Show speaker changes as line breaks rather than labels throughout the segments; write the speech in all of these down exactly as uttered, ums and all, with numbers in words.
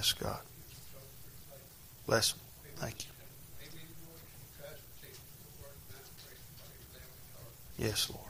Yes, God. Bless them. Thank you. Yes, Lord.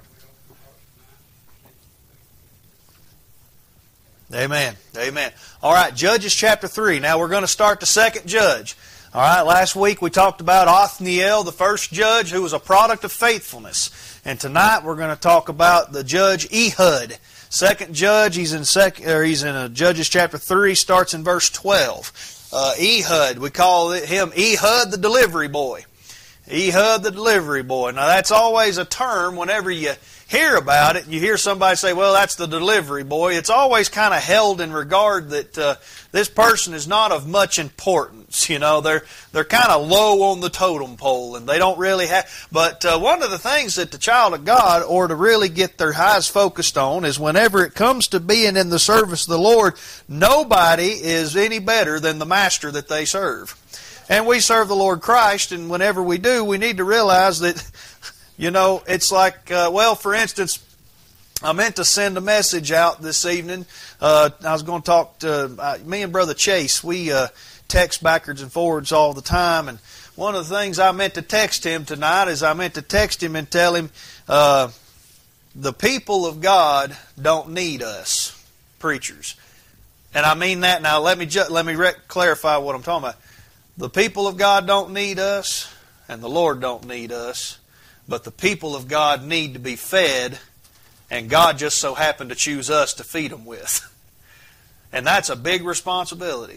Amen. Amen. All right, Judges chapter three. Now we're going to start the second judge. All right, last week we talked about Othniel, the first judge, who was a product of faithfulness. And tonight we're going to talk about the judge Ehud. Second judge, he's in sec, or he's in uh, Judges chapter three, starts in verse twelve. Uh, Ehud, we call him Ehud the delivery boy. Ehud the delivery boy. Now that's always a term whenever you hear about it, and you hear somebody say, well, that's the delivery boy. It's always kind of held in regard that uh, this person is not of much importance. You know, they're they're kind of low on the totem pole, and they don't really have. But uh, one of the things that the child of God ought to really get their eyes focused on is whenever it comes to being in the service of the Lord, nobody is any better than the master that they serve. And we serve the Lord Christ, and whenever we do, we need to realize that, you know, it's like, uh, well, for instance, I meant to send a message out this evening. Uh, I was going to talk to, uh, me and Brother Chase, we uh, text backwards and forwards all the time, and one of the things I meant to text him tonight is I meant to text him and tell him, uh, the people of God don't need us, preachers. And I mean that. Now, let me ju- let me re- clarify what I'm talking about. The people of God don't need us, and the Lord don't need us, but the people of God need to be fed, and God just so happened to choose us to feed them with. And that's a big responsibility.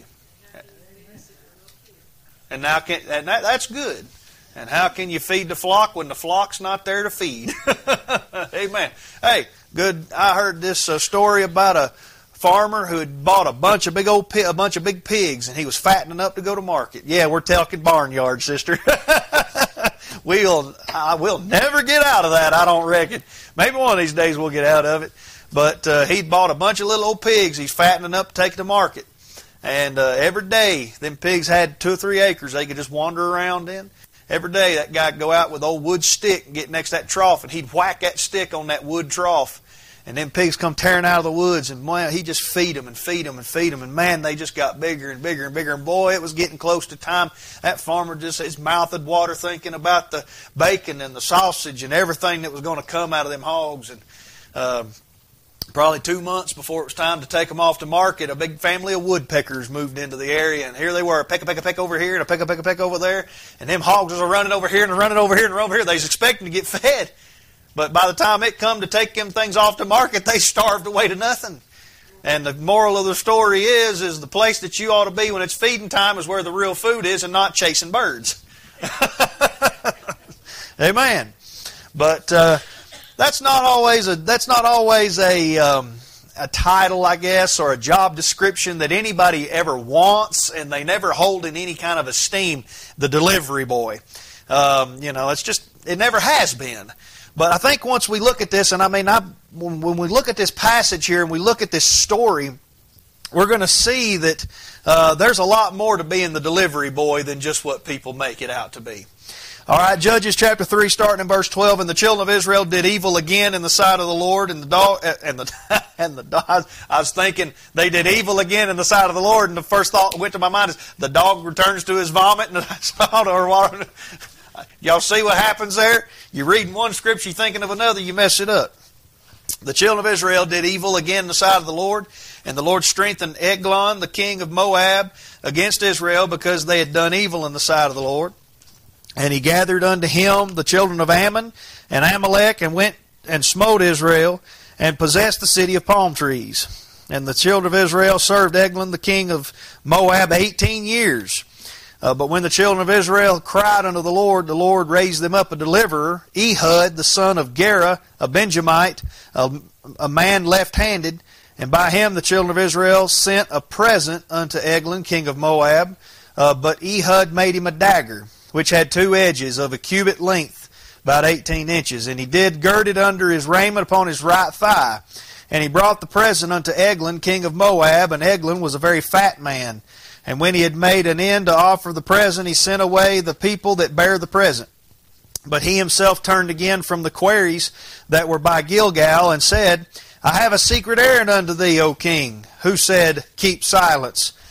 And now, can, and that, that's good. And how can you feed the flock when the flock's not there to feed? Amen. Hey, good. I heard this uh, story about a farmer who had bought a bunch of big old a bunch of big pigs, and he was fattening up to go to market. Yeah, we're talking barnyard, sister. we'll I will never get out of that, I don't reckon. Maybe one of these days we'll get out of it. But uh, he'd bought a bunch of little old pigs. He's fattening up to take to market, and uh, every day them pigs had two or three acres they could just wander around in. Every day that guy would go out with an old wood stick and get next to that trough, and he'd whack that stick on that wood trough. And then pigs come tearing out of the woods, and man, he just feed them and feed them and feed them. And man, they just got bigger and bigger and bigger. And boy, it was getting close to time. That farmer just, his mouth would water thinking about the bacon and the sausage and everything that was going to come out of them hogs. And uh, probably two months before it was time to take them off to market, a big family of woodpeckers moved into the area. And here they were, a peck, a peck, a peck over here and a peck, a peck, a peck over there. And them hogs was running over here and running over here and over here. They was expecting to get fed. But by the time it come to take them things off the market, they starved away to nothing. And the moral of the story is, is the place that you ought to be when it's feeding time is where the real food is and not chasing birds. Amen. But uh, that's not always a that's not always a um, a title, I guess, or a job description that anybody ever wants, and they never hold in any kind of esteem. The delivery boy, um, you know, it's just it never has been. But I think once we look at this, and I mean, I, when, when we look at this passage here and we look at this story, we're going to see that uh, there's a lot more to being the delivery boy than just what people make it out to be. All right, Judges chapter three, starting in verse twelve. And the children of Israel did evil again in the sight of the Lord, and the dog and the and the dog. I was thinking they did evil again in the sight of the Lord, and the first thought that went to my mind is the dog returns to his vomit, and I saw or what. Y'all see what happens there? You're reading one scripture, you're thinking of another, you mess it up. The children of Israel did evil again in the sight of the Lord, and the Lord strengthened Eglon, the king of Moab, against Israel, because they had done evil in the sight of the Lord. And he gathered unto him the children of Ammon and Amalek, and went and smote Israel, and possessed the city of palm trees. And the children of Israel served Eglon, the king of Moab, eighteen years. Uh, but when the children of Israel cried unto the Lord, the Lord raised them up a deliverer, Ehud, the son of Gera, a Benjamite, a, a man left-handed. And by him the children of Israel sent a present unto Eglon, king of Moab. Uh, but Ehud made him a dagger, which had two edges of a cubit length, about eighteen inches. And he did gird it under his raiment upon his right thigh. And he brought the present unto Eglon, king of Moab. And Eglon was a very fat man. And when he had made an end to offer the present, he sent away the people that bare the present. But he himself turned again from the quarries that were by Gilgal, and said, I have a secret errand unto thee, O king. Who said, Keep silence.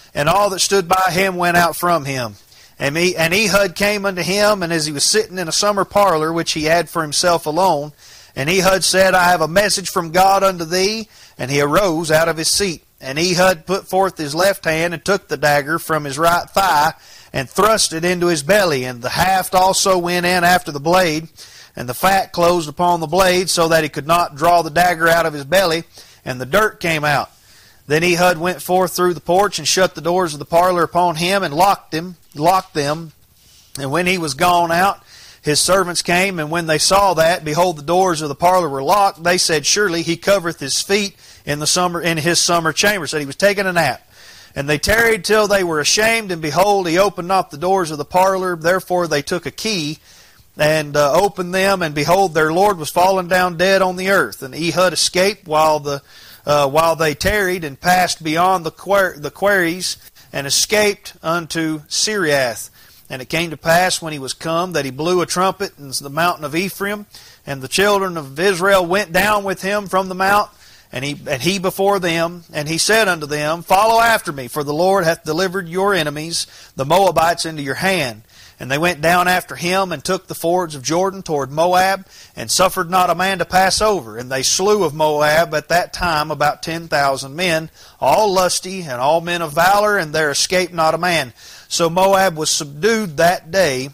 and all that stood by him went out from him. And, he, and Ehud came unto him, and as he was sitting in a summer parlor, which he had for himself alone, and Ehud said, I have a message from God unto thee. And he arose out of his seat. And Ehud put forth his left hand, and took the dagger from his right thigh, and thrust it into his belly. And the haft also went in after the blade, and the fat closed upon the blade, so that he could not draw the dagger out of his belly, and the dirt came out. Then Ehud went forth through the porch, and shut the doors of the parlor upon him, and locked him, locked them. And when he was gone out, his servants came, and when they saw that, behold, the doors of the parlor were locked, they said, surely he covereth his feet in the summer in his summer chamber. Said he was taking a nap. And they tarried till they were ashamed, and behold, he opened not the doors of the parlor. Therefore they took a key, and uh, opened them, and behold, their Lord was fallen down dead on the earth. And Ehud escaped while the uh, while they tarried, and passed beyond the quer- the quarries, and escaped unto Siriath. And it came to pass, when he was come, that he blew a trumpet in the mountain of Ephraim, and the children of Israel went down with him from the mount, and he and he before them. And he said unto them, follow after me, for the Lord hath delivered your enemies, the Moabites, into your hand. And they went down after him, and took the fords of Jordan toward Moab, and suffered not a man to pass over. And they slew of Moab at that time about ten thousand men, all lusty, and all men of valor, and there escaped not a man. So Moab was subdued that day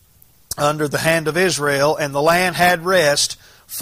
under the hand of Israel, and the land had rest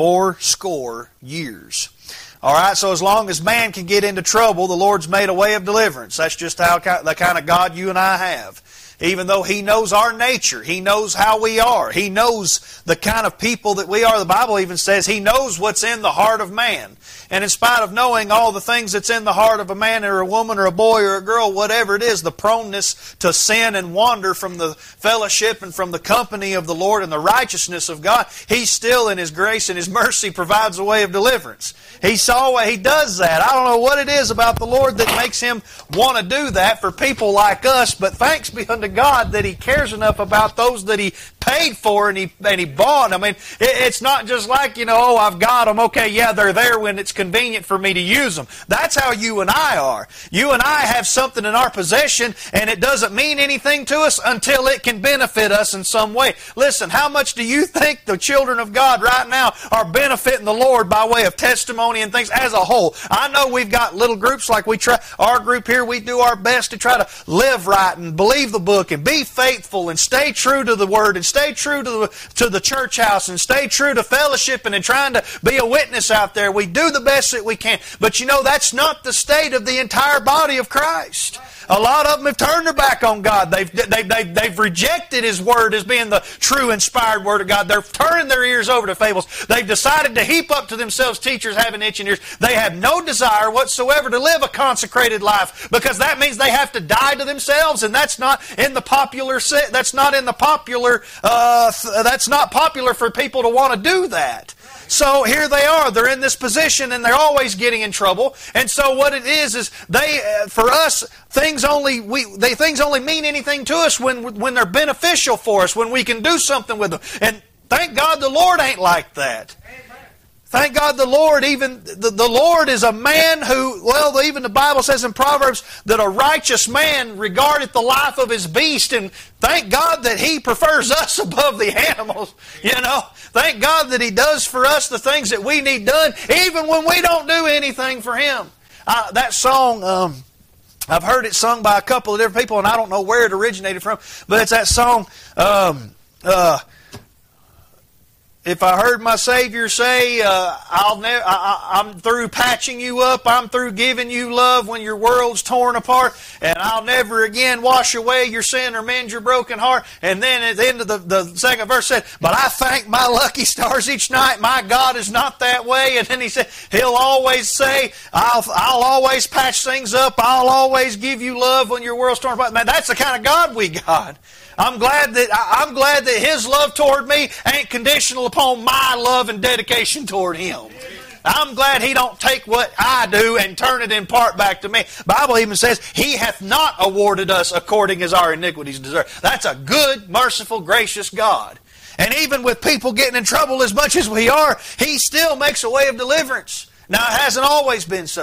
fourscore years. All right, so as long as man can get into trouble, the Lord's made a way of deliverance. That's just how the kind of God you and I have. Even though He knows our nature, He knows how we are, He knows the kind of people that we are. The Bible even says He knows what's in the heart of man. And in spite of knowing all the things that's in the heart of a man or a woman or a boy or a girl, whatever it is, the proneness to sin and wander from the fellowship and from the company of the Lord and the righteousness of God, He still in His grace and His mercy provides a way of deliverance. He saw He does that. I don't know what it is about the Lord that makes Him want to do that for people like us, but thanks be unto God that He cares enough about those that He paid for and He and He bought. I mean, it, it's not just like, you know, oh, I've got them. Okay, yeah, they're there when it's convenient for me to use them. That's how you and I are. You and I have something in our possession, and it doesn't mean anything to us until it can benefit us in some way. Listen, how much do you think the children of God right now are benefiting the Lord by way of testimony and things as a whole? I know we've got little groups like we try, our group here, we do our best to try to live right and believe the book and be faithful and stay true to the Word and stay true to the, to the church house and stay true to fellowshipping and trying to be a witness out there. We do the best that we can. But you know, that's not the state of the entire body of Christ. A lot of them have turned their back on God. They've, they've, they've, they've rejected His Word as being the true inspired Word of God. They're turning their ears over to fables. They've decided to heap up to themselves teachers having itching ears. They have no desire whatsoever to live a consecrated life, because that means they have to die to themselves, and that's not in the popular. That's not in the popular. Uh, that's not popular for people to want to do that. So here they are. They're in this position, and they're always getting in trouble. And so what it is is they, uh, for us, things only we they things only mean anything to us when when they're beneficial for us, when we can do something with them. And thank God the Lord ain't like that. Thank God the Lord, even the, the Lord is a man who, well, even the Bible says in Proverbs that a righteous man regardeth the life of his beast, and thank God that He prefers us above the animals, you know. Thank God that He does for us the things that we need done, even when we don't do anything for Him. Uh, that song, um, I've heard it sung by a couple of different people, and I don't know where it originated from, but it's that song, um, uh, if I heard my Savior say, uh, I'll ne- I, I'm through patching you up, I'm through giving you love when your world's torn apart, and I'll never again wash away your sin or mend your broken heart. And then at the end of the, the second verse said, but I thank my lucky stars each night, my God is not that way. And then he said, He'll always say, I'll, I'll always patch things up, I'll always give you love when your world's torn apart. Man, that's the kind of God we got. I'm glad that I'm glad that His love toward me ain't conditional upon my love and dedication toward Him. I'm glad He don't take what I do and turn it in part back to me. The Bible even says He hath not awarded us according as our iniquities deserve. That's a good, merciful, gracious God. And even with people getting in trouble as much as we are, He still makes a way of deliverance. Now, it hasn't always been so.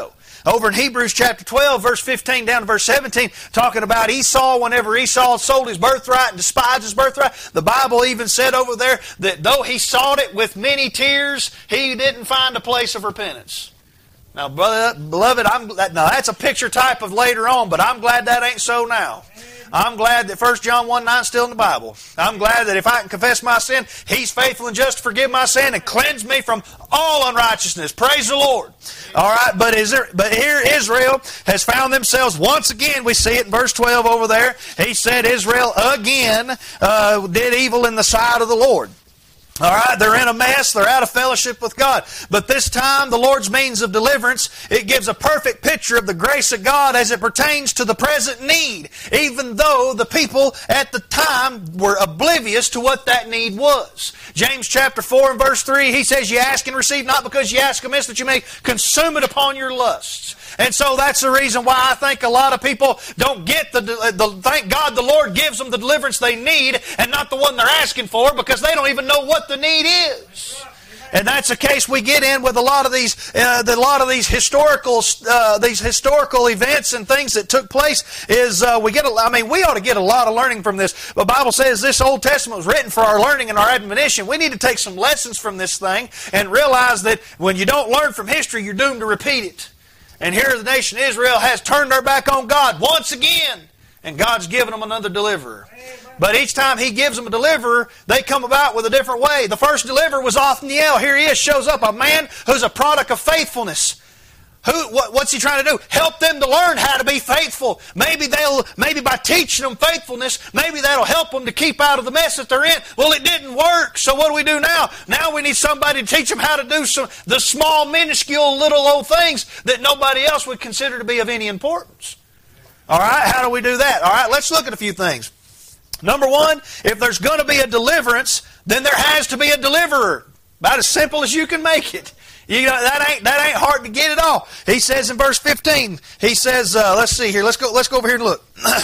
Over in Hebrews chapter twelve, verse fifteen down to verse seventeen, talking about Esau, whenever Esau sold his birthright and despised his birthright, the Bible even said over there that though he sought it with many tears, he didn't find a place of repentance. Now, beloved, I'm, now that's a picture type of later on, but I'm glad that ain't so now. I'm glad that First John one nine is still in the Bible. I'm glad that if I can confess my sin, He's faithful and just to forgive my sin and cleanse me from all unrighteousness. Praise the Lord. All right, but is there, but here Israel has found themselves once again. We see it in verse twelve over there. He said Israel again uh, did evil in the sight of the Lord. All right, they're in a mess. They're out of fellowship with God. But this time, the Lord's means of deliverance, it gives a perfect picture of the grace of God as it pertains to the present need, even though the people at the time were oblivious to what that need was. James chapter four and verse three, he says, "You ask and receive not because you ask amiss, that you may consume it upon your lusts." And so that's the reason why I think a lot of people don't get the, the, thank God the Lord gives them the deliverance they need and not the one they're asking for, because they don't even know what the need is. And that's the case we get in with a lot of these, uh, the, a lot of these historical, uh, these historical events and things that took place. Is uh, we get, a, I mean, we ought to get a lot of learning from this. The Bible says this Old Testament was written for our learning and our admonition. We need to take some lessons from this thing and realize that when you don't learn from history, you're doomed to repeat it. And here the nation of Israel has turned their back on God once again. And God's given them another deliverer. But each time He gives them a deliverer, they come about with a different way. The first deliverer was Othniel. Here he is, shows up, a man who's a product of faithfulness. Who, what, what's he trying to do? Help them to learn how to be faithful. Maybe they'll, maybe by teaching them faithfulness, maybe that'll help them to keep out of the mess that they're in. Well, it didn't work. So what do we do now? Now we need somebody to teach them how to do some, the small, minuscule, little old things that nobody else would consider to be of any importance. All right, how do we do that? All right, let's look at a few things. Number one, if there's going to be a deliverance, then there has to be a deliverer. About as simple as you can make it. You know, that ain't that ain't hard to get at all. He says in verse fifteen, he says, uh, let's see here, let's go let's go over here and look.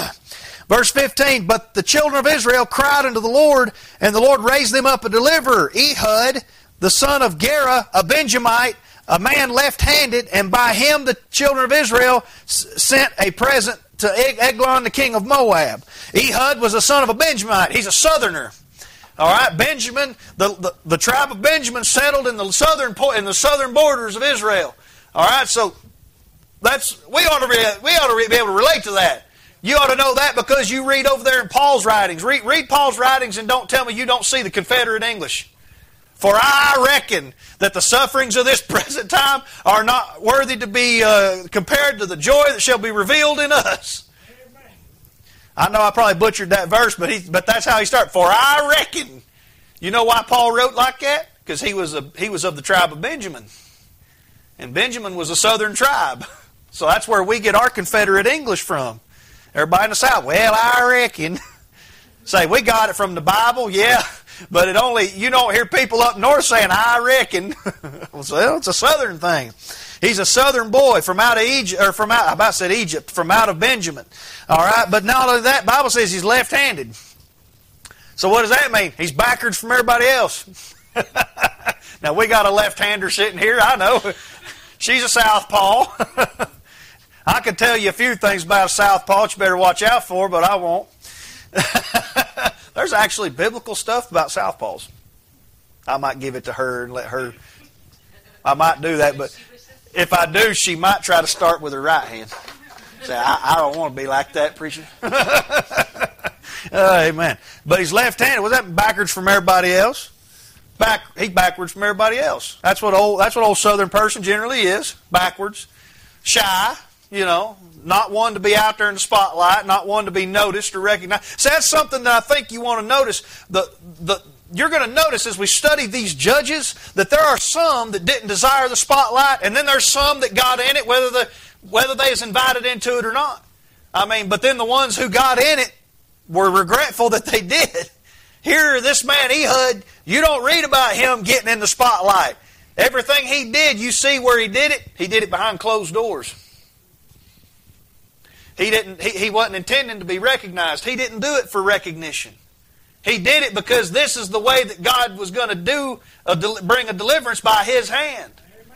Verse fifteen, "But the children of Israel cried unto the Lord, and the Lord raised them up a deliverer, Ehud, the son of Gera, a Benjamite, a man left-handed, and by him the children of Israel s- sent a present to Eglon, the king of Moab." Ehud was a son of a Benjamite. He's a southerner. All right, Benjamin, the, the, the tribe of Benjamin settled in the southern in the southern borders of Israel. All right, so that's we ought to be, we ought to be able to relate to that. You ought to know that because you read over there in Paul's writings. Read, read Paul's writings and don't tell me you don't see the Confederate English. "For I reckon that the sufferings of this present time are not worthy to be uh, compared to the joy that shall be revealed in us." I know I probably butchered that verse, but he, but that's how he started. "For I reckon." You know why Paul wrote like that? Because he was a, he was of the tribe of Benjamin. And Benjamin was a southern tribe. So that's where we get our Confederate English from. Everybody in the South, "Well, I reckon." Say, we got it from the Bible, yeah. But it only, you don't hear people up north saying, "I reckon." Well, it's a southern thing. He's a southern boy from out of Egypt, or from out, I about said Egypt, from out of Benjamin. All right, but not only that, the Bible says he's left-handed. So what does that mean? He's backwards from everybody else. Now, we got a left-hander sitting here, I know. She's a southpaw. I could tell you a few things about a southpaw that you better watch out for, but I won't. There's actually biblical stuff about southpaws. I might give it to her and let her. I might do that, but if I do, she might try to start with her right hand. Say, I, I don't want to be like that, preacher. uh, amen. But he's left-handed. Was that backwards from everybody else? Back, he's backwards from everybody else. That's what old. That's what old Southern person generally is. Backwards, shy. You know, not one to be out there in the spotlight, not one to be noticed or recognized. So that's something that I think you want to notice. The the You're going to notice as we study these judges that there are some that didn't desire the spotlight, and then there's some that got in it, whether the whether they was invited into it or not. I mean, but then the ones who got in it were regretful that they did. Here, this man Ehud, you don't read about him getting in the spotlight. Everything he did, you see where he did it. He did it behind closed doors. He didn't. He, he wasn't intending to be recognized. He didn't do it for recognition. He did it because this is the way that God was going to do a, bring a deliverance by His hand.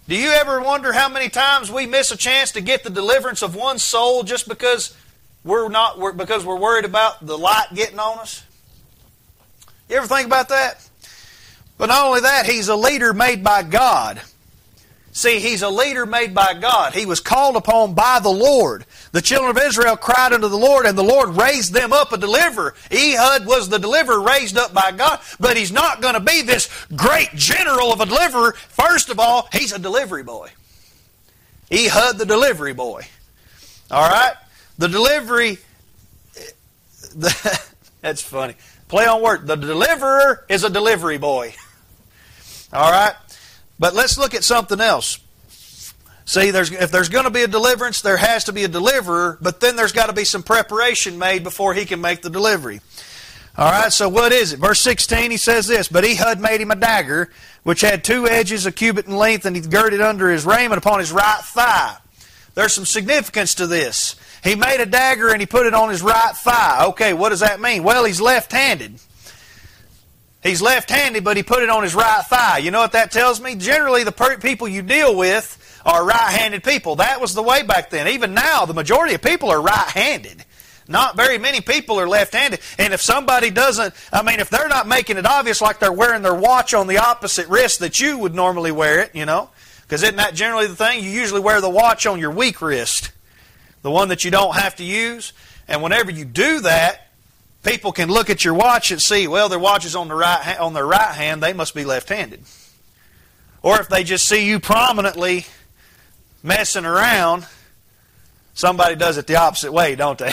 Do you ever wonder how many times we miss a chance to get the deliverance of one soul just because we're not we're, because we're worried about the light getting on us? You ever think about that? But not only that, he's a leader made by God. See, he's a leader made by God. He was called upon by the Lord. The children of Israel cried unto the Lord, and the Lord raised them up a deliverer. Ehud was the deliverer raised up by God, but he's not going to be this great general of a deliverer. First of all, he's a delivery boy. Ehud the delivery boy. All right? The delivery, the, that's funny. Play on word. The deliverer is a delivery boy. All right? But let's look at something else. See, there's, if there's going to be a deliverance, there has to be a deliverer, but then there's got to be some preparation made before he can make the delivery. All right, so what is it? Verse sixteen, he says this, But Ehud made him a dagger, which had two edges, a cubit in length, and he girded under his raiment upon his right thigh. There's some significance to this. He made a dagger and he put it on his right thigh. Okay, what does that mean? Well, he's left-handed. He's left-handed, but he put it on his right thigh. You know what that tells me? Generally, the per- people you deal with are right-handed people. That was the way back then. Even now, the majority of people are right-handed. Not very many people are left-handed. And if somebody doesn't, I mean, if they're not making it obvious like they're wearing their watch on the opposite wrist that you would normally wear it, you know, because isn't that generally the thing? You usually wear the watch on your weak wrist, the one that you don't have to use. And whenever you do that, people can look at your watch and see, well, their watch is on the right on their right hand, they must be left-handed. Or if they just see you prominently messing around, somebody does it the opposite way, don't they?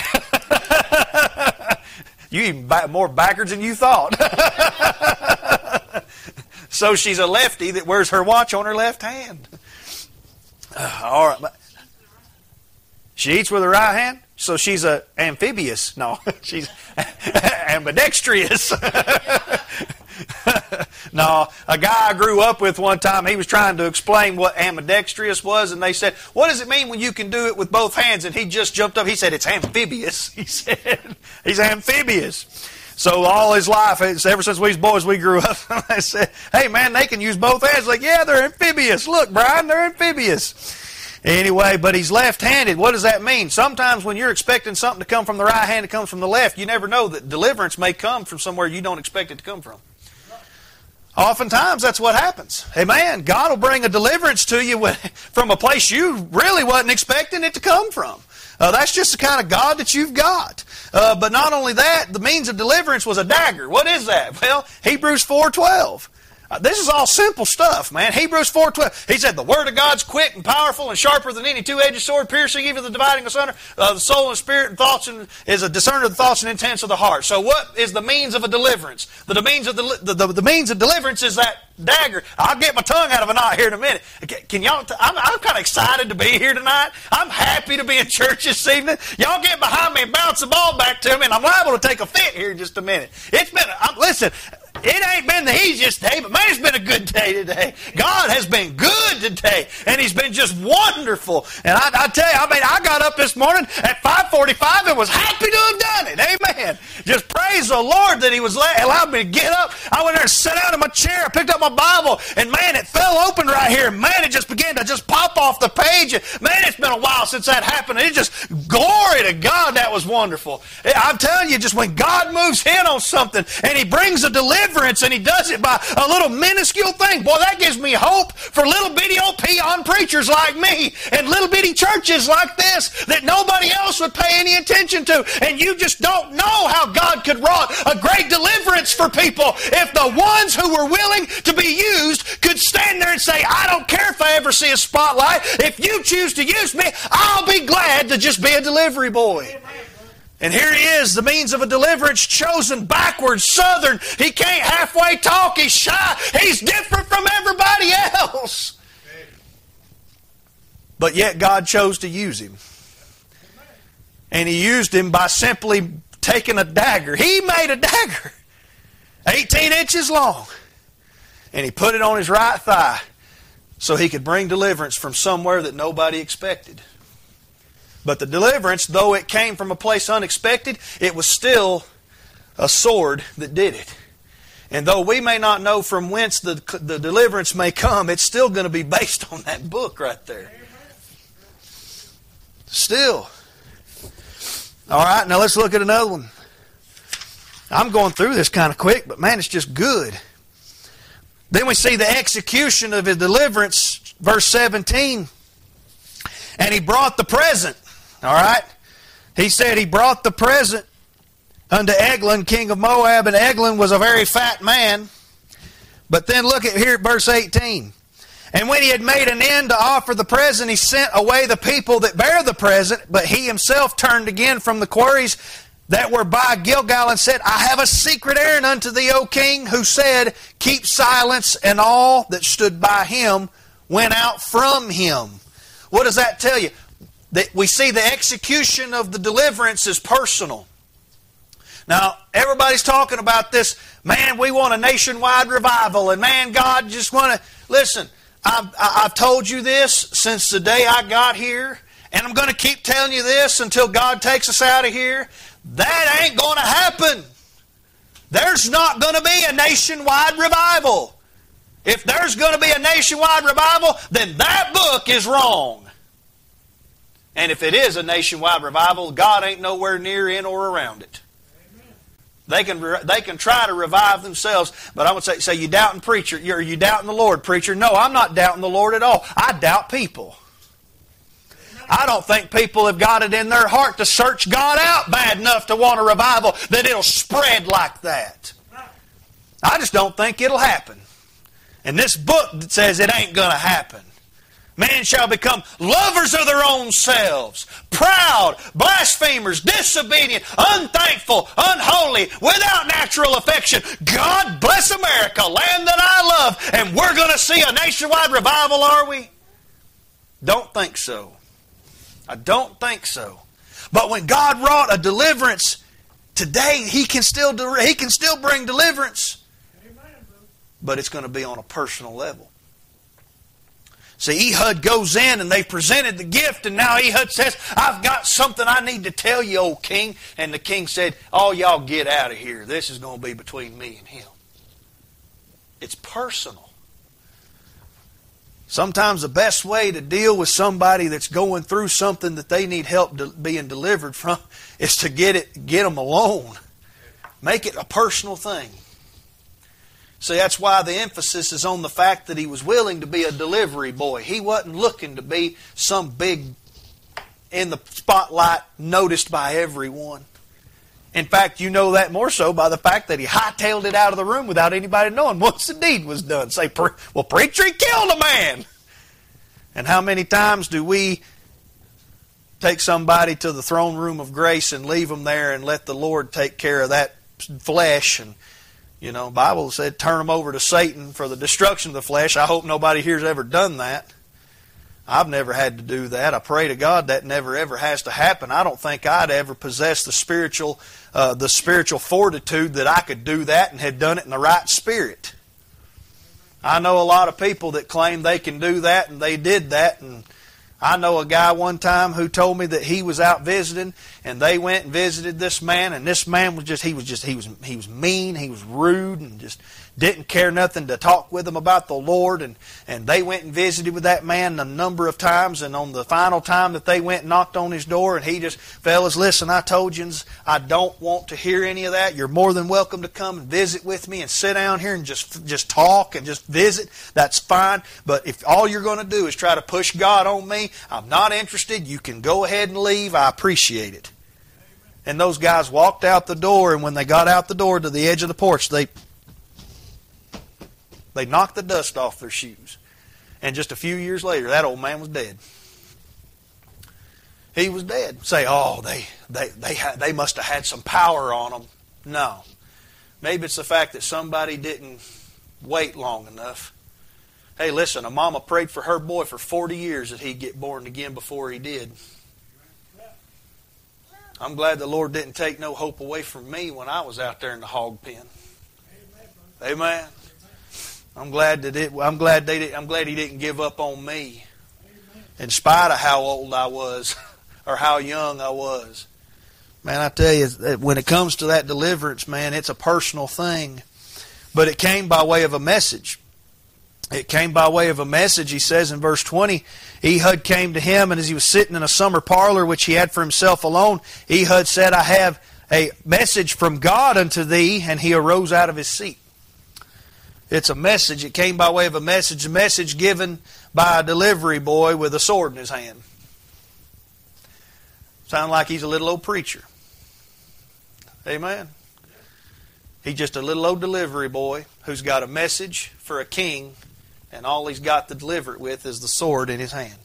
You even back, more backwards than you thought. So she's a lefty that wears her watch on her left hand. Uh, all right. She eats with her right hand? So she's a amphibious. No, she's ambidextrous. No, a guy I grew up with one time, he was trying to explain what ambidextrous was, and they said, what does it mean when you can do it with both hands? And he just jumped up. He said, it's amphibious. He said, he's amphibious. So all his life, ever since we was boys, we grew up, I said, hey man, they can use both hands. Like, yeah, they're amphibious. Look, Brian, they're amphibious. Anyway, but he's left-handed. What does that mean? Sometimes when you're expecting something to come from the right hand, it comes from the left. You never know that deliverance may come from somewhere you don't expect it to come from. Oftentimes, that's what happens. Amen. God will bring a deliverance to you from a place you really wasn't expecting it to come from. Uh, that's just the kind of God that you've got. Uh, but not only that, the means of deliverance was a dagger. What is that? Well, Hebrews four twelve. Uh, this is all simple stuff, man. Hebrews four twelve. He said, the Word of God's quick and powerful and sharper than any two-edged sword, piercing even the dividing asunder of the soul and spirit and thoughts, and is a discerner of the thoughts and intents of the heart. So what is the means of a deliverance? The, the, means, of the, the, the, the means of deliverance is that dagger. I'll get my tongue out of a knot here in a minute. Can y'all? T- I'm, I'm kind of excited to be here tonight. I'm happy to be in church this evening. Y'all get behind me and bounce the ball back to me, and I'm liable to take a fit here in just a minute. It's been, I'm, listen, it ain't been the easiest day, but man, it's been a good day today. God has been good today, and He's been just wonderful. And I, I tell you, I mean, I got up this morning at five forty-five and was happy to have done it. Amen. Just praise the Lord that He was allowed me to get up. I went there and sat down in my chair. I picked up my Bible, and man, it fell open right here. Man, it just began to just pop off the page. Man, it's been a while since that happened. It just, glory to God, that was wonderful. I'm telling you, just when God moves in on something, and He brings a deliverance, and He does it by a little minuscule thing, boy, that gives me hope for little bitty old peon preachers like me, and little bitty churches like this that nobody else would pay any attention to. And you just don't know how God could wrought a great deliverance for people if the ones who were willing to be used could stand there and say, I don't care if I ever see a spotlight. If you choose to use me, I'll be glad to just be a delivery boy. And here he is, the means of a deliverance, chosen backwards, southern. He can't halfway talk. He's shy. He's different from everybody else. But yet God chose to use him. And He used him by simply taking a dagger. He made a dagger, eighteen inches long. And He put it on his right thigh so he could bring deliverance from somewhere that nobody expected. But the deliverance, though it came from a place unexpected, it was still a sword that did it. And though we may not know from whence the, the deliverance may come, it's still going to be based on that book right there. Still. All right, now let's look at another one. I'm going through this kind of quick, but man, it's just good. Then we see the execution of his deliverance, verse seventeen. And he brought the present. All right? He said he brought the present unto Eglon, king of Moab, and Eglon was a very fat man. But then look at here at verse eighteen. And when he had made an end to offer the present, he sent away the people that bare the present, but he himself turned again from the quarries that were by Gilgal and said, I have a secret errand unto thee, O king, who said, keep silence, and all that stood by him went out from him. What does that tell you? That we see the execution of the deliverance is personal. Now, everybody's talking about this, man, we want a nationwide revival, and man, God just want to, listen, I've, I've told you this since the day I got here, and I'm going to keep telling you this until God takes us out of here. That ain't going to happen. There's not going to be a nationwide revival. If there's going to be a nationwide revival, then that book is wrong. And if it is a nationwide revival, God ain't nowhere near in or around it. They can they can try to revive themselves, but I would say, say you doubting preacher, you're you doubting the Lord, preacher. No, I'm not doubting the Lord at all. I doubt people. I don't think people have got it in their heart to search God out bad enough to want a revival that it'll spread like that. I just don't think it'll happen. And this book that says it ain't going to happen. Men shall become lovers of their own selves, proud, blasphemers, disobedient, unthankful, unholy, without natural affection. God bless America, land that I love. And we're going to see a nationwide revival, are we? Don't think so. I don't think so. But when God wrought a deliverance today, He can still do, He can still bring deliverance. But it's going to be on a personal level. See, Ehud goes in and they've presented the gift, and now Ehud says, I've got something I need to tell you, old king. And the king said, oh, y'all get out of here. This is going to be between me and him. It's personal. Sometimes the best way to deal with somebody that's going through something that they need help de- being delivered from is to get it, get them alone. Make it a personal thing. See, that's why the emphasis is on the fact that he was willing to be a delivery boy. He wasn't looking to be some big, in the spotlight, noticed by everyone. In fact, you know that more so by the fact that he hightailed it out of the room without anybody knowing once the deed was done. Say, well, preacher, he killed a man. And how many times do we take somebody to the throne room of grace and leave them there and let the Lord take care of that flesh? And you know, the Bible said turn them over to Satan for the destruction of the flesh. I hope nobody here's ever done that. I've never had to do that. I pray to God that never ever has to happen. I don't think I'd ever possess the spiritual, uh, the spiritual fortitude that I could do that and had done it in the right spirit. I know a lot of people that claim they can do that, and they did that. And I know a guy one time who told me that he was out visiting, and they went and visited this man, and this man was just, he was just, he was, he was mean, he was rude, and just didn't care nothing to talk with them about the Lord. And, and they went and visited with that man a number of times, and on the final time that they went and knocked on his door, and he just, fellas, listen, I told you, I don't want to hear any of that. You're more than welcome to come and visit with me and sit down here and just, just talk and just visit. That's fine. But if all you're going to do is try to push God on me, I'm not interested. You can go ahead and leave. I appreciate it. And those guys walked out the door, and when they got out the door to the edge of the porch, they they knocked the dust off their shoes. And just a few years later, that old man was dead. He was dead. Say, oh, they they they had, they must have had some power on them. No. Maybe it's the fact that somebody didn't wait long enough. Hey, listen, a mama prayed for her boy for forty years that he'd get born again before he did. I'm glad the Lord didn't take no hope away from me when I was out there in the hog pen. Amen. I'm glad that it. I'm glad they. Did, I'm glad He didn't give up on me, in spite of how old I was or how young I was. Man, I tell you, when it comes to that deliverance, man, it's a personal thing. but it came by way of a message. It came by way of a message. He says in verse twenty, Ehud came to him, and as he was sitting in a summer parlor which he had for himself alone, Ehud said, I have a message from God unto thee, and he arose out of his seat. It's a message. It came by way of a message, a message given by a delivery boy with a sword in his hand. Sound like he's a little old preacher. Amen. He's just a little old delivery boy who's got a message for a king, and all he's got to deliver it with is the sword in his hand.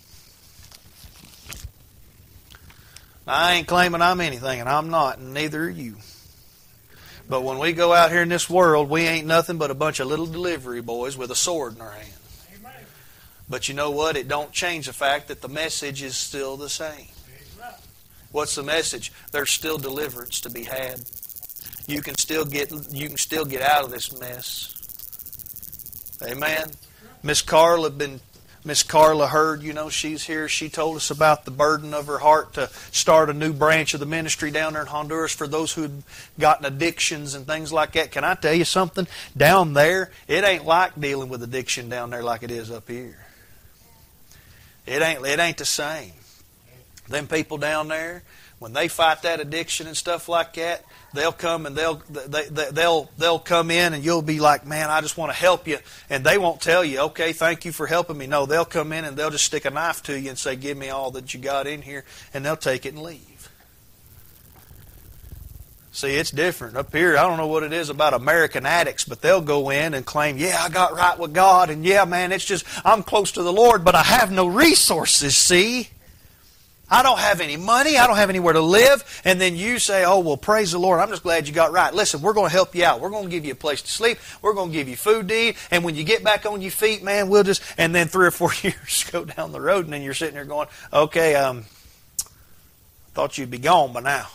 Now, I ain't claiming I'm anything, and I'm not, and neither are you. But when we go out here in this world, we ain't nothing but a bunch of little delivery boys with a sword in our hand. Amen. But you know what? It don't change the fact that the message is still the same. What's the message? There's still deliverance to be had. You can still get you can still get out of this mess. Amen. Miss Carla been Miss Carla Hurd, you know, she's here. She told us about the burden of her heart to start a new branch of the ministry down there in Honduras for those who'd gotten addictions and things like that. Can I tell you something? Down there, it ain't like dealing with addiction down there like it is up here. It ain't it ain't the same. Them people down there, when they fight that addiction and stuff like that, they'll come and they'll they, they, they'll they'll come in and you'll be like, man, I just want to help you, and they won't tell you, okay, thank you for helping me. No, they'll come in and they'll just stick a knife to you and say, give me all that you got in here, and they'll take it and leave. See, it's different up here. I don't know what it is about American addicts, but they'll go in and claim, yeah, I got right with God, and yeah, man, it's just I'm close to the Lord, but I have no resources. See. I don't have any money. I don't have anywhere to live. And then you say, oh, well, praise the Lord. I'm just glad you got right. Listen, we're going to help you out. We're going to give you a place to sleep. We're going to give you food to eat. And when you get back on your feet, man, we'll just... And then three or four years go down the road, and then you're sitting there going, okay, um, thought you'd be gone by now.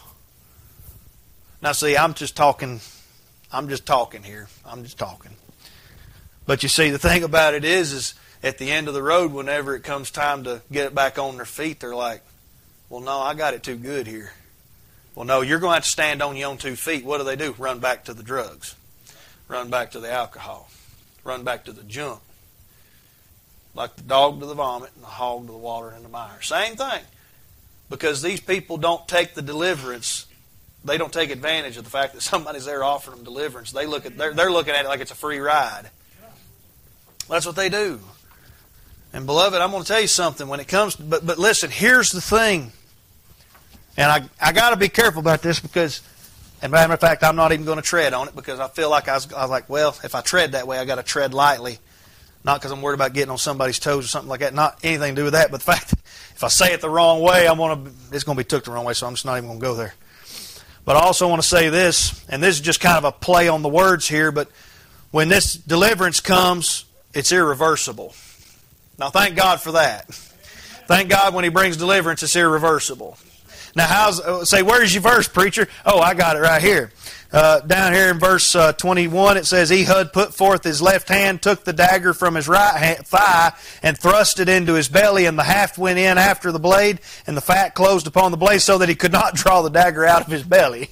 Now, see, I'm just talking... I'm just talking here. I'm just talking. But you see, the thing about it is, is at the end of the road, whenever it comes time to get it back on their feet, they're like, well, no, I got it too good here. Well, no, you're going to have to stand on your own two feet. What do they do? Run back to the drugs. Run back to the alcohol. Run back to the junk. Like the dog to the vomit and the hog to the water and the mire. Same thing. Because these people don't take the deliverance. They don't take advantage of the fact that somebody's there offering them deliverance. They look at, they're, they're looking at it like it's a free ride. That's what they do. And beloved, I'm going to tell you something when it comes to, but, but listen, here's the thing. And I I got to be careful about this because, as a matter of fact, I'm not even going to tread on it because I feel like I was, I was like, well, if I tread that way, I got to tread lightly. Not because I'm worried about getting on somebody's toes or something like that. Not anything to do with that. But the fact that if I say it the wrong way, I'm going to, it's going to be took the wrong way, so I'm just not even going to go there. But I also want to say this, and this is just kind of a play on the words here, but when this deliverance comes, it's irreversible. Now, thank God for that. Thank God when He brings deliverance, it's irreversible. Now, how's say, where's your verse, preacher? Oh, I got it right here. Uh, down here in verse uh, twenty-one, it says, Ehud put forth his left hand, took the dagger from his right hand, thigh, and thrust it into his belly, and the haft went in after the blade, and the fat closed upon the blade so that he could not draw the dagger out of his belly.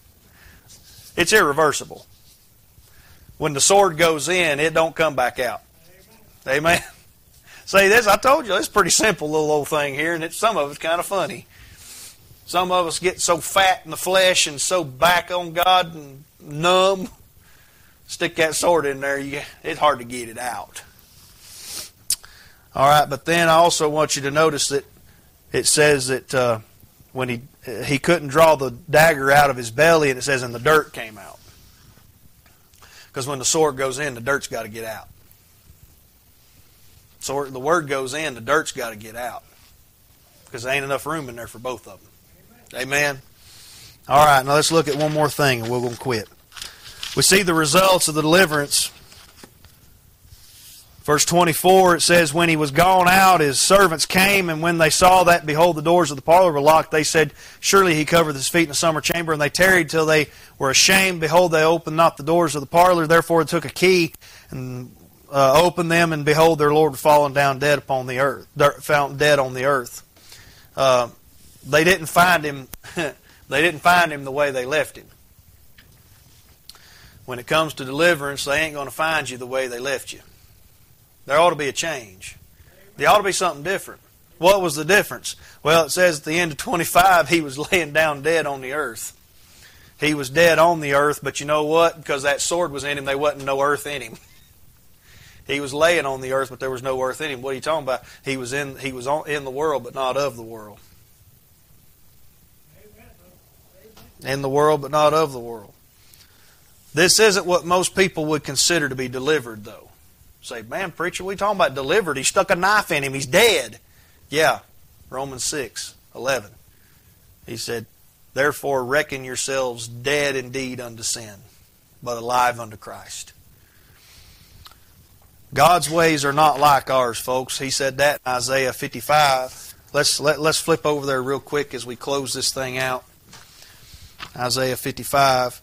It's irreversible. When the sword goes in, it don't come back out. Amen. Amen. Say this, I told you, it's a pretty simple little old thing here, and it, some of it's kind of funny. Some of us get so fat in the flesh and so back on God and numb. Stick that sword in there, you, it's hard to get it out. All right, but then I also want you to notice that it says that uh, when he he couldn't draw the dagger out of his belly, and it says, and the dirt came out. Because when the sword goes in, the dirt's got to get out. So the word goes in, the dirt's got to get out. Because there ain't enough room in there for both of them. Amen. All right, now let's look at one more thing and we're going to quit. We see the results of the deliverance. Verse twenty-four, it says, when he was gone out, his servants came, and when they saw that, behold, the doors of the parlor were locked, they said, surely he covered his feet in a summer chamber. And they tarried till they were ashamed. Behold, they opened not the doors of the parlor. Therefore it took a key and Uh, opened them, and behold, their Lord fallen down dead upon the earth, found dead on the earth. Uh, they didn't find him. They didn't find him the way they left him. when it comes to deliverance, they ain't going to find you the way they left you. There ought to be a change. There ought to be something different. What was the difference? Well, it says at the end of twenty-five, he was laying down dead on the earth. He was dead on the earth, but you know what? Because that sword was in him, there wasn't no earth in him. He was laying on the earth, but there was no earth in him. What are you talking about? He was in he was on, in the world, but not of the world. In the world, but not of the world. This isn't what most people would consider to be delivered, though. Say, man, preacher, we talking about delivered. He stuck a knife in him. He's dead. Yeah, Romans six eleven. He said, therefore reckon yourselves dead indeed unto sin, but alive unto Christ. God's ways are not like ours, folks. He said that in Isaiah fifty-five. Let's let, let's flip over there real quick as we close this thing out. Isaiah fifty-five.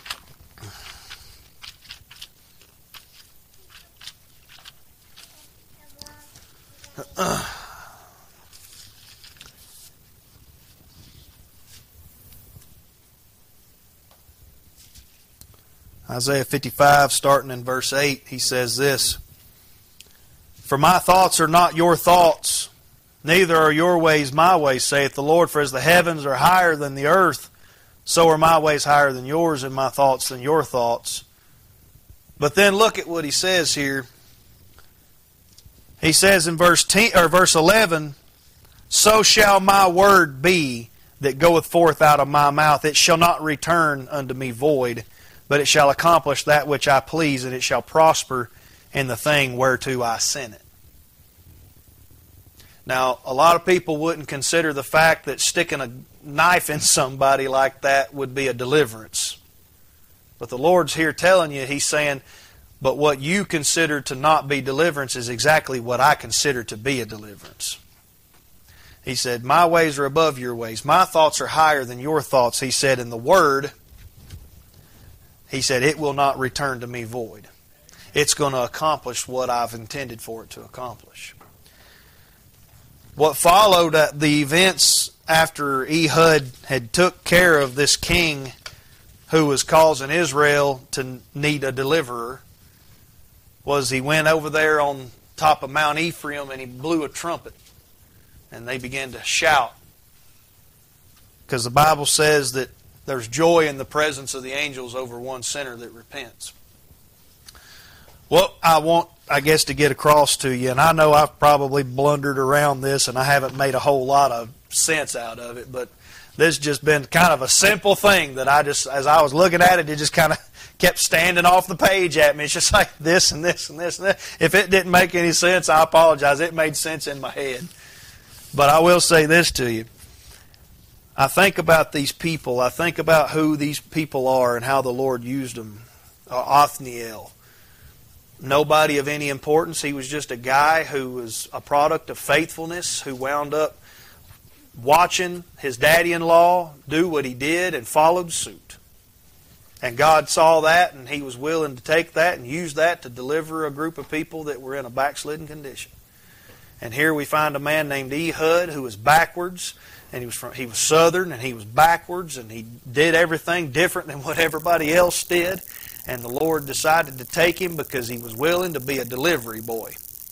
Uh. Isaiah fifty-five, starting in verse eight, he says this, for my thoughts are not your thoughts, neither are your ways my ways, saith the Lord. For as the heavens are higher than the earth, so are my ways higher than yours, and my thoughts than your thoughts. But then look at what he says here. He says in verse ten, or verse eleven, so shall my word be that goeth forth out of my mouth. It shall not return unto me void, but it shall accomplish that which I please, and it shall prosper in the thing whereto I sent it. Now, a lot of people wouldn't consider the fact that sticking a knife in somebody like that would be a deliverance. But the Lord's here telling you, He's saying, but what you consider to not be deliverance is exactly what I consider to be a deliverance. He said, my ways are above your ways. My thoughts are higher than your thoughts. He said, in the Word, He said, it will not return to me void. It's going to accomplish what I've intended for it to accomplish. What followed at the events after Ehud had took care of this king who was causing Israel to need a deliverer was he went over there on top of Mount Ephraim and he blew a trumpet. And they began to shout. Because the Bible says that there's joy in the presence of the angels over one sinner that repents. What I want, I guess, to get across to you, and I know I've probably blundered around this and I haven't made a whole lot of sense out of it, but this has just been kind of a simple thing that I just, as I was looking at it, it just kind of kept standing off the page at me. It's just like this and this and this and this. If it didn't make any sense, I apologize. It made sense in my head. But I will say this to you. I think about these people. I think about who these people are and how the Lord used them. Uh, Othniel. Nobody of any importance. He was just a guy who was a product of faithfulness, who wound up watching his daddy-in-law do what he did and followed suit. And God saw that, and He was willing to take that and use that to deliver a group of people that were in a backslidden condition. And here we find a man named Ehud who was backwards, and he was from, he was southern, and he was backwards, and he did everything different than what everybody else did. And the Lord decided to take him because he was willing to be a delivery boy.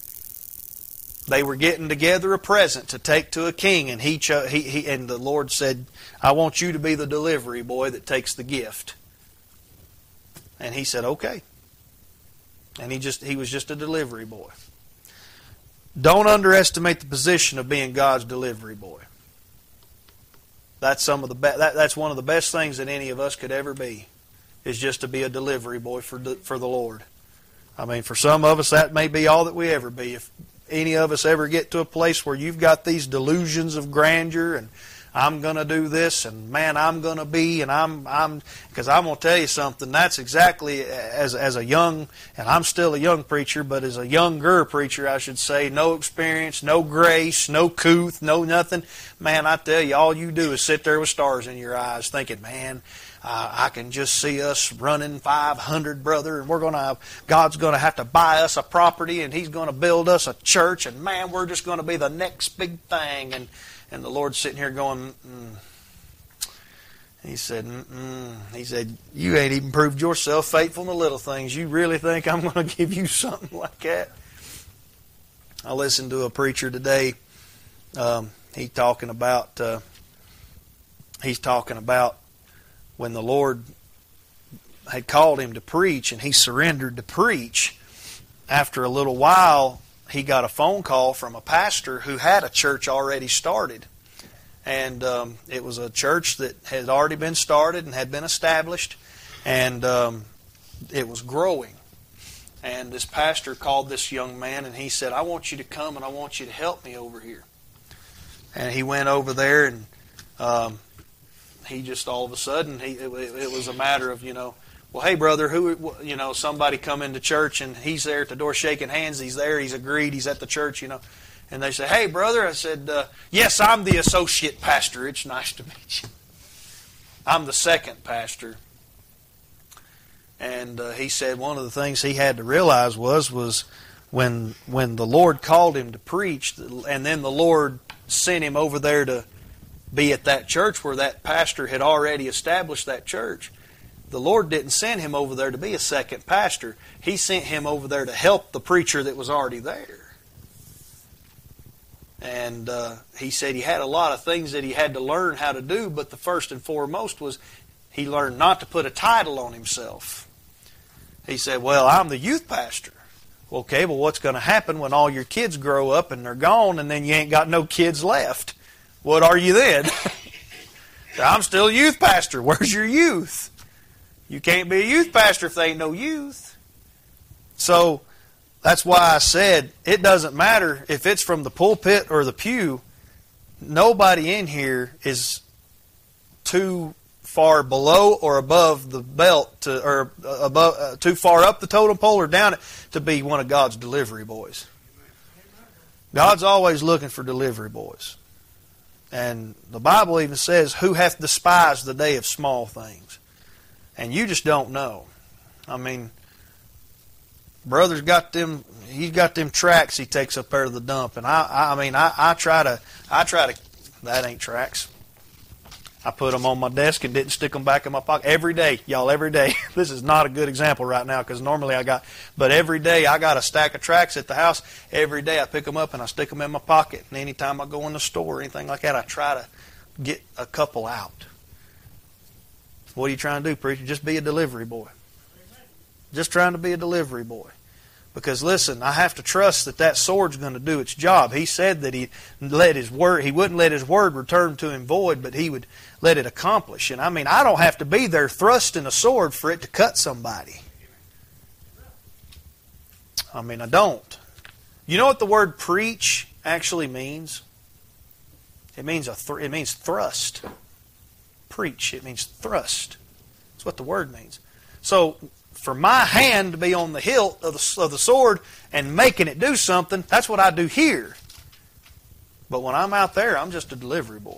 They were getting together a present to take to a king, and he, cho- he, he and the Lord said, I want you to be the delivery boy that takes the gift. And he said, okay. And he just he was just a delivery boy. Don't underestimate the position of being God's delivery boy. That's some of the be- that, that's one of the best things that any of us could ever be, is just to be a delivery boy for the, for the Lord. I mean, for some of us, that may be all that we ever be. If any of us ever get to a place where you've got these delusions of grandeur and I'm going to do this, and man, I'm going to be, and I'm, I'm, because I'm going to tell you something. That's exactly as as a young, and I'm still a young preacher, but as a younger preacher, I should say, no experience, no grace, no couth, no nothing. Man, I tell you, all you do is sit there with stars in your eyes, thinking, man, uh, I can just see us running five hundred, brother, and we're going to, God's going to have to buy us a property, and He's going to build us a church, and man, we're just going to be the next big thing, and. And the Lord's sitting here going, mm. He said, Mm-mm. He said, you ain't even proved yourself faithful in the little things. You really think I'm going to give you something like that? I listened to a preacher today. Um, he talking about, uh, he's talking about when the Lord had called him to preach and he surrendered to preach. After a little while, he got a phone call from a pastor who had a church already started. And um, it was a church that had already been started and had been established, and um, it was growing. And this pastor called this young man, and he said, I want you to come and I want you to help me over here. And he went over there, and um, he just all of a sudden, he, it, it was a matter of, you know, well, hey, brother, who, you know, somebody come into church, and he's there at the door shaking hands. He's there. He's agreed. He's at the church, you know. And they say, hey, brother. I said, uh, yes, I'm the associate pastor. It's nice to meet you. I'm the second pastor. And uh, he said one of the things he had to realize was, was when, when the Lord called him to preach, and then the Lord sent him over there to be at that church where that pastor had already established that church, the Lord didn't send him over there to be a second pastor. He sent him over there to help the preacher that was already there. And uh, he said he had a lot of things that he had to learn how to do, but the first and foremost was he learned not to put a title on himself. He said, well, I'm the youth pastor. Okay, well, what's going to happen when all your kids grow up and they're gone and then you ain't got no kids left? What are you then? I'm still a youth pastor. Where's your youth? You can't be a youth pastor if there ain't no youth. So that's why I said it doesn't matter if it's from the pulpit or the pew. Nobody in here is too far below or above the belt, to, or above, uh, too far up the totem pole or down it to be one of God's delivery boys. God's always looking for delivery boys. And the Bible even says, who hath despised the day of small things? And you just don't know. I mean, brother's got them. He's got them tracks he takes up there to the dump, and I. I mean, I, I try to. I try to. That ain't tracks. I put them on my desk and didn't stick them back in my pocket every day, y'all. Every day. This is not a good example right now because normally I got, but every day I got a stack of tracks at the house. Every day I pick them up and I stick them in my pocket. And anytime I go in the store or anything like that, I try to get a couple out. What are you trying to do, preacher? Just be a delivery boy. Just trying to be a delivery boy. Because listen, I have to trust that that sword's going to do its job. He said that he let his word, he wouldn't let his word return to him void, but he would let it accomplish. And I mean, I don't have to be there thrusting a sword for it to cut somebody. I mean, I don't. You know what the word preach actually means? It means a th- it means thrust. Preach. It means thrust. That's what the word means. So, for my hand to be on the hilt of the, of the sword and making it do something, that's what I do here. But when I'm out there, I'm just a delivery boy.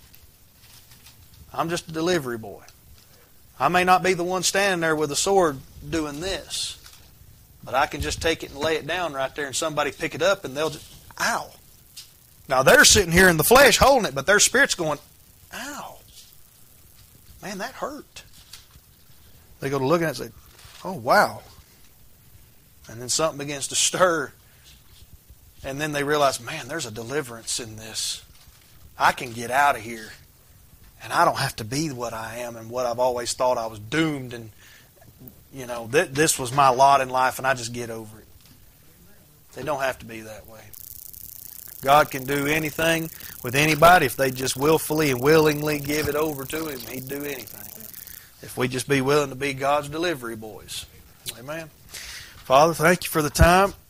I'm just a delivery boy. I may not be the one standing there with a sword doing this, but I can just take it and lay it down right there and somebody pick it up and they'll just, ow. Now they're sitting here in the flesh holding it, but their spirit's going, ow. Man, that hurt. They go to look at it and say, oh, wow. And then something begins to stir. And then they realize, man, there's a deliverance in this. I can get out of here. And I don't have to be what I am and what I've always thought I was doomed. And, you know, th- this was my lot in life and I just get over it. They don't have to be that way. God can do anything with anybody if they just willfully and willingly give it over to Him. He'd do anything. If we just be willing to be God's delivery boys. Amen. Father, thank you for the time.